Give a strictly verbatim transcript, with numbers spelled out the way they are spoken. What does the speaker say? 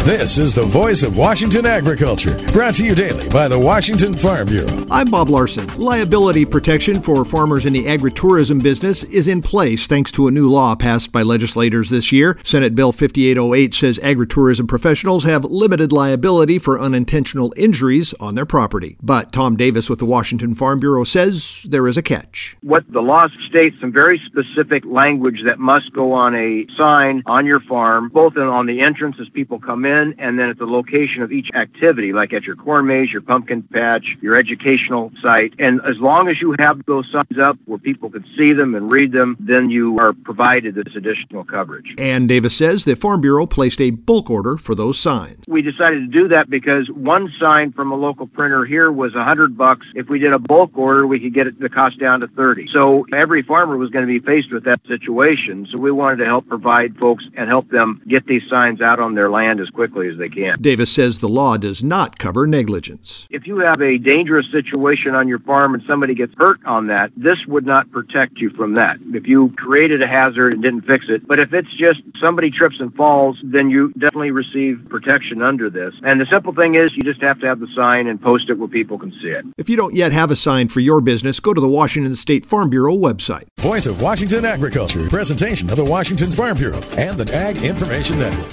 This is the voice of Washington agriculture, brought to you daily by the Washington Farm Bureau. I'm Bob Larson. Liability protection for farmers in the agritourism business is in place thanks to a new law passed by legislators this year. Senate Bill fifty-eight oh eight says agritourism professionals have limited liability for unintentional injuries on their property. But Tom Davis with the Washington Farm Bureau says there is a catch. What the law states, some very specific language that must go on a sign on your farm, both on the entrance as people come in, and then at the location of each activity, like at your corn maze, your pumpkin patch, your educational site. And as long as you have those signs up where people can see them and read them, then you are provided this additional coverage. And Davis says the Farm Bureau placed a bulk order for those signs. We decided to do that because one sign from a local printer here was a hundred bucks. If we did a bulk order, we could get it, the cost down to thirty. So every farmer was going to be faced with that situation. So we wanted to help provide folks and help them get these signs out on their land as quickly as they can. Davis says the law does not cover negligence. If you have a dangerous situation on your farm and somebody gets hurt on that, this would not protect you from that. If you created a hazard and didn't fix it, but if it's just somebody trips and falls, then you definitely receive protection under this. And the simple thing is you just have to have the sign and post it where people can see it. If you don't yet have a sign for your business, go to the Washington State Farm Bureau website. Voice of Washington agriculture, presentation of the Washington Farm Bureau and the Ag Information Network.